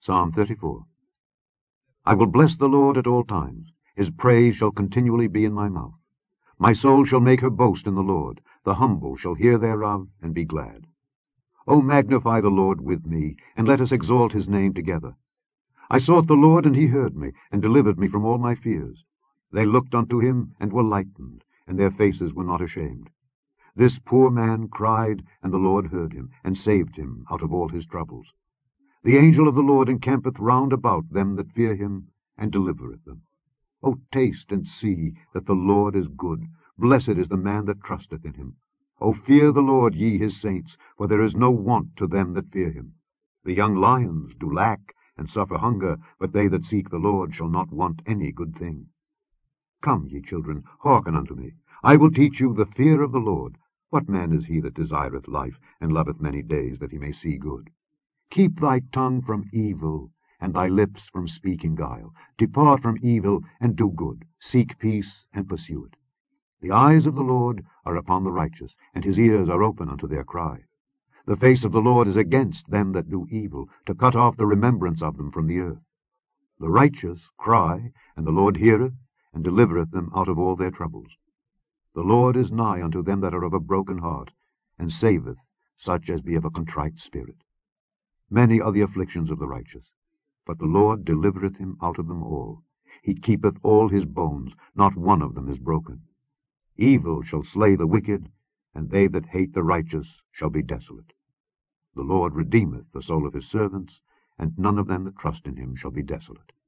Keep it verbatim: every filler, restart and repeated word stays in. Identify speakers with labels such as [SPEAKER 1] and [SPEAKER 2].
[SPEAKER 1] Psalm thirty-four. I will bless the Lord at all times. His praise shall continually be in my mouth. My soul shall make her boast in the Lord. The humble shall hear thereof, and be glad. O magnify the Lord with me, and let us exalt his name together. I sought the Lord, and he heard me, and delivered me from all my fears. They looked unto him, and were lightened, and their faces were not ashamed. This poor man cried, and the Lord heard him, and saved him out of all his troubles. The angel of the Lord encampeth round about them that fear him, and delivereth them. O taste and see that the Lord is good. Blessed is the man that trusteth in him. O fear the Lord, ye his saints, for there is no want to them that fear him. The young lions do lack, and suffer hunger, but they that seek the Lord shall not want any good thing. Come, ye children, hearken unto me. I will teach you the fear of the Lord. What man is he that desireth life, and loveth many days, that he may see good? Keep thy tongue from evil, and thy lips from speaking guile. Depart from evil, and do good. Seek peace, and pursue it. The eyes of the Lord are upon the righteous, and his ears are open unto their cry. The face of the Lord is against them that do evil, to cut off the remembrance of them from the earth. The righteous cry, and the Lord heareth, and delivereth them out of all their troubles. The Lord is nigh unto them that are of a broken heart, and saveth such as be of a contrite spirit. Many are the afflictions of the righteous, but the Lord delivereth him out of them all. He keepeth all his bones, not one of them is broken. Evil shall slay the wicked, and they that hate the righteous shall be desolate. The Lord redeemeth the soul of his servants, and none of them that trust in him shall be desolate.